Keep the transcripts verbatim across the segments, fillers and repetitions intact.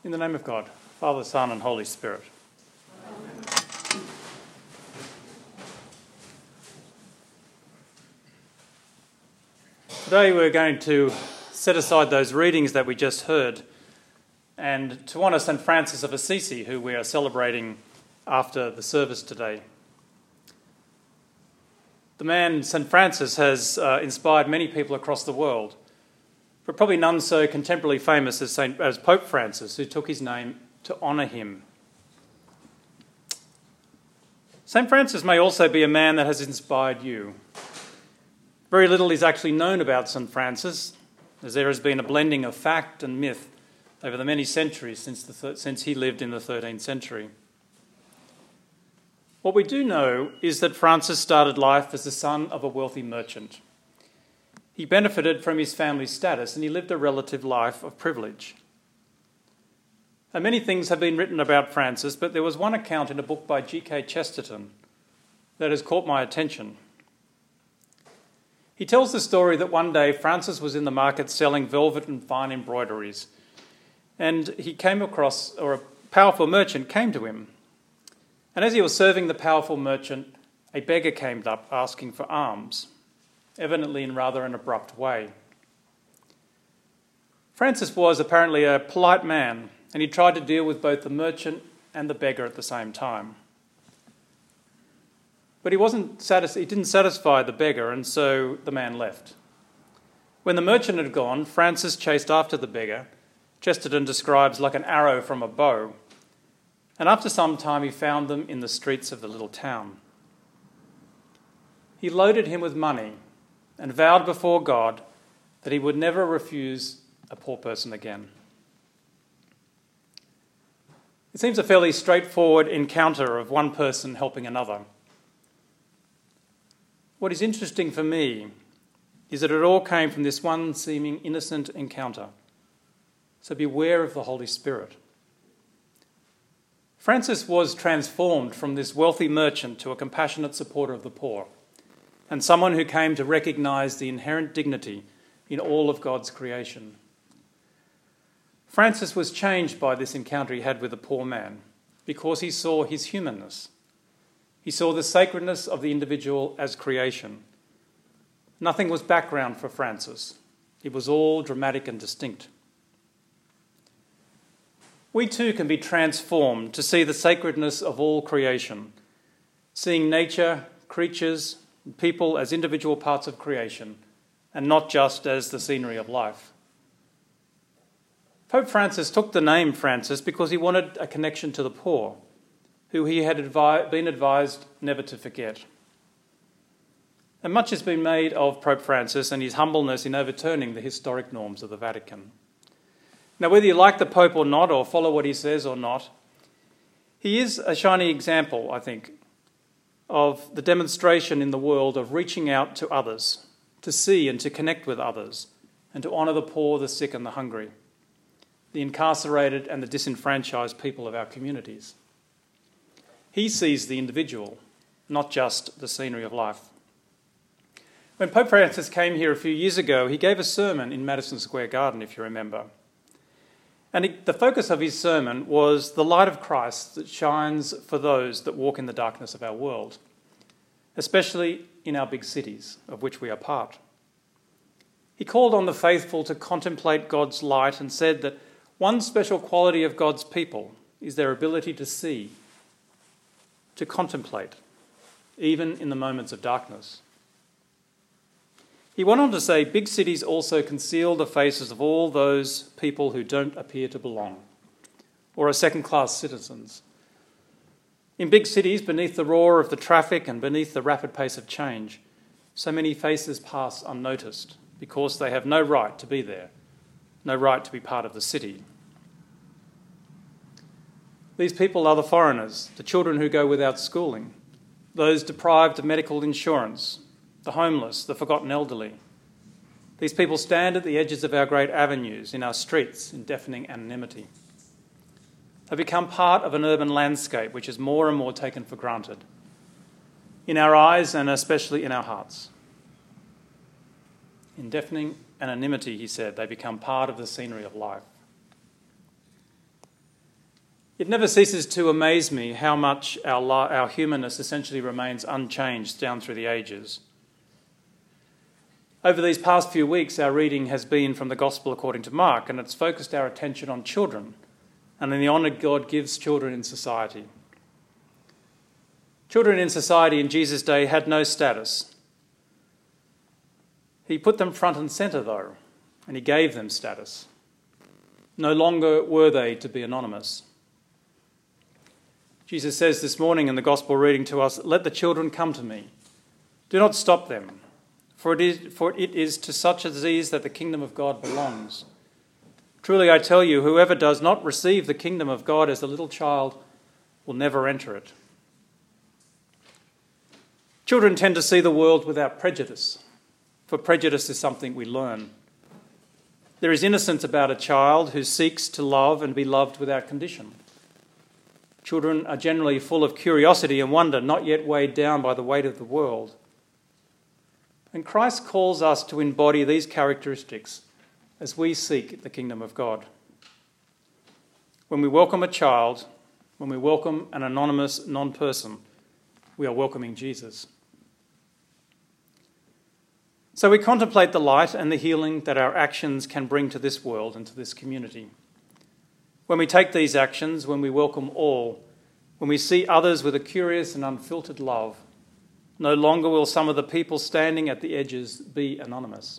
In the name of God, Father, Son and Holy Spirit. Amen. Today we're going to set aside those readings that we just heard and to honour Saint Francis of Assisi, who we are celebrating after the service today. The man, Saint Francis, has uh, inspired many people across the world, but probably none so contemporarily famous as, Saint, as Pope Francis, who took his name to honour him. Saint Francis may also be a man that has inspired you. Very little is actually known about Saint Francis, as there has been a blending of fact and myth over the many centuries since, the th- since he lived in the thirteenth century. What we do know is that Francis started life as the son of a wealthy merchant. He benefited from his family's status and he lived a relative life of privilege. And many things have been written about Francis, but there was one account in a book by G K Chesterton that has caught my attention. He tells the story that one day Francis was in the market selling velvet and fine embroideries, and he came across, or a powerful merchant came to him. And as he was serving the powerful merchant, a beggar came up asking for alms, evidently in rather an abrupt way. Francis was apparently a polite man, and he tried to deal with both the merchant and the beggar at the same time. But he wasn't satis- he didn't satisfy the beggar, and so the man left. When the merchant had gone, Francis chased after the beggar, Chesterton describes like an arrow from a bow, and after some time he found them in the streets of the little town. He loaded him with money and vowed before God that he would never refuse a poor person again. It seems a fairly straightforward encounter of one person helping another. What is interesting for me is that it all came from this one seeming innocent encounter. So beware of the Holy Spirit. Francis was transformed from this wealthy merchant to a compassionate supporter of the poor, and someone who came to recognise the inherent dignity in all of God's creation. Francis was changed by this encounter he had with the poor man because he saw his humanness. He saw the sacredness of the individual as creation. Nothing was background for Francis. It was all dramatic and distinct. We too can be transformed to see the sacredness of all creation, seeing nature, creatures, and people as individual parts of creation, and not just as the scenery of life. Pope Francis took the name Francis because he wanted a connection to the poor, who he had advi- been advised never to forget. And much has been made of Pope Francis and his humbleness in overturning the historic norms of the Vatican. Now, whether you like the Pope or not, or follow what he says or not, he is a shining example, I think, of the demonstration in the world of reaching out to others, to see and to connect with others, and to honour the poor, the sick and the hungry, the incarcerated and the disenfranchised people of our communities. He sees the individual, not just the scenery of life. When Pope Francis came here a few years ago, he gave a sermon in Madison Square Garden, if you remember. And he, the focus of his sermon was the light of Christ that shines for those that walk in the darkness of our world, especially in our big cities, of which we are part. He called on the faithful to contemplate God's light and said that one special quality of God's people is their ability to see, to contemplate, even in the moments of darkness. He went on to say, big cities also conceal the faces of all those people who don't appear to belong, or are second-class citizens. In big cities, beneath the roar of the traffic and beneath the rapid pace of change, so many faces pass unnoticed because they have no right to be there, no right to be part of the city. These people are the foreigners, the children who go without schooling, those deprived of medical insurance, the homeless, the forgotten elderly. These people stand at the edges of our great avenues, in our streets, in deafening anonymity. They become part of an urban landscape which is more and more taken for granted, in our eyes and especially in our hearts. In deafening anonymity, he said, they become part of the scenery of life. It never ceases to amaze me how much our, li- our humanness essentially remains unchanged down through the ages. Over these past few weeks, our reading has been from the Gospel according to Mark, and it's focused our attention on children and in the honour God gives children in society. Children in society in Jesus' day had no status. He put them front and centre, though, and he gave them status. No longer were they to be anonymous. Jesus says this morning in the Gospel reading to us, "Let the children come to me. Do not stop them, for it is, for it is to such as these that the kingdom of God belongs. Truly I tell you, whoever does not receive the kingdom of God as a little child will never enter it." Children tend to see the world without prejudice, for prejudice is something we learn. There is innocence about a child who seeks to love and be loved without condition. Children are generally full of curiosity and wonder, not yet weighed down by the weight of the world. And Christ calls us to embody these characteristics as we seek the kingdom of God. When we welcome a child, when we welcome an anonymous non-person, we are welcoming Jesus. So we contemplate the light and the healing that our actions can bring to this world and to this community. When we take these actions, when we welcome all, when we see others with a curious and unfiltered love, no longer will some of the people standing at the edges be anonymous.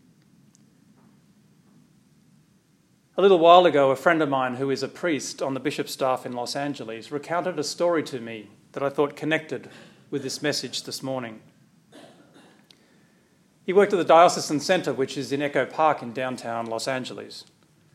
A little while ago, a friend of mine who is a priest on the bishop's staff in Los Angeles recounted a story to me that I thought connected with this message this morning. He worked at the Diocesan Centre, which is in Echo Park in downtown Los Angeles.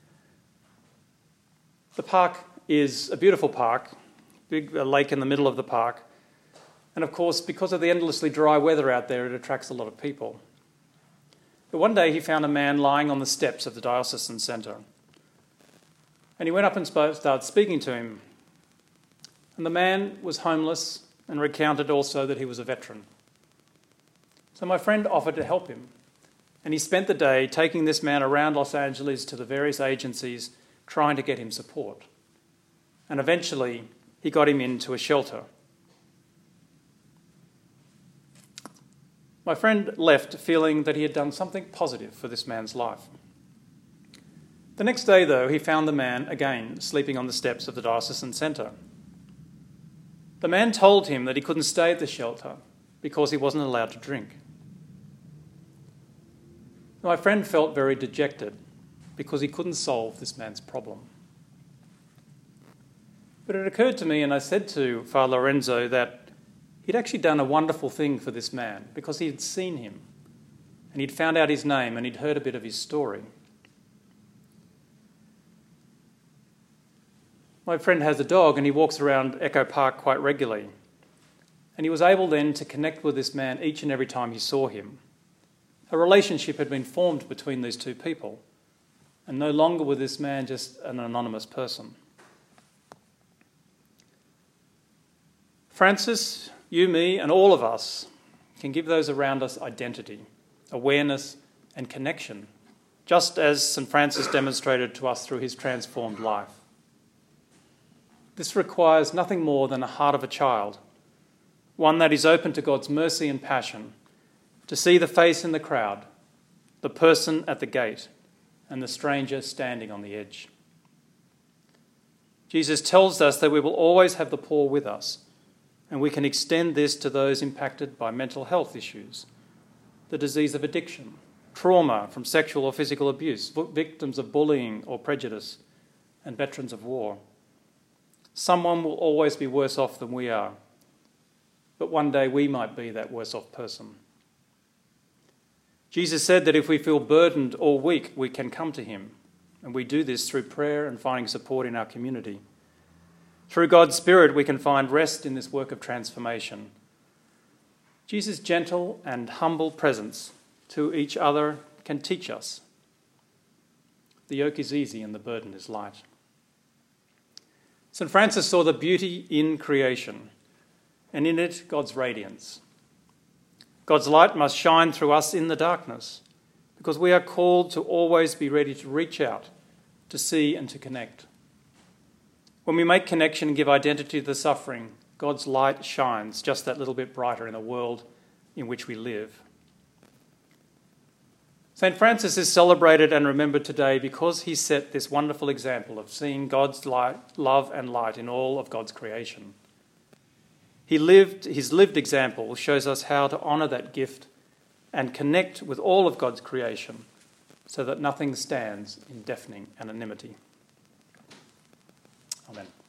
The park is a beautiful park, big lake in the middle of the park. And of course, because of the endlessly dry weather out there, it attracts a lot of people. But one day he found a man lying on the steps of the Diocesan Centre. And he went up and spoke, started speaking to him. And the man was homeless and recounted also that he was a veteran. So my friend offered to help him. And he spent the day taking this man around Los Angeles to the various agencies trying to get him support. And eventually, he got him into a shelter. My friend left feeling that he had done something positive for this man's life. The next day, though, he found the man again sleeping on the steps of the Diocesan Centre. The man told him that he couldn't stay at the shelter because he wasn't allowed to drink. My friend felt very dejected because he couldn't solve this man's problem. But it occurred to me, and I said to Father Lorenzo that he'd actually done a wonderful thing for this man because he'd seen him and he'd found out his name and he'd heard a bit of his story. My friend has a dog and he walks around Echo Park quite regularly. And he was able then to connect with this man each and every time he saw him. A relationship had been formed between these two people. And no longer was this man just an anonymous person. Francis, you, me, and all of us can give those around us identity, awareness, and connection, just as Saint Francis demonstrated to us through his transformed life. This requires nothing more than a heart of a child, one that is open to God's mercy and passion, to see the face in the crowd, the person at the gate, and the stranger standing on the edge. Jesus tells us that we will always have the poor with us, and we can extend this to those impacted by mental health issues, the disease of addiction, trauma from sexual or physical abuse, victims of bullying or prejudice, and veterans of war. Someone will always be worse off than we are, but one day we might be that worse off person. Jesus said that if we feel burdened or weak, we can come to him, and we do this through prayer and finding support in our community. Through God's Spirit, we can find rest in this work of transformation. Jesus' gentle and humble presence to each other can teach us. The yoke is easy and the burden is light. Saint Francis saw the beauty in creation, and in it God's radiance. God's light must shine through us in the darkness, because we are called to always be ready to reach out, to see and to connect. When we make connection and give identity to the suffering, God's light shines just that little bit brighter in the world in which we live. Saint Francis is celebrated and remembered today because he set this wonderful example of seeing God's light, love and light in all of God's creation. He lived, his lived example shows us how to honour that gift and connect with all of God's creation so that nothing stands in deafening anonymity. Amen.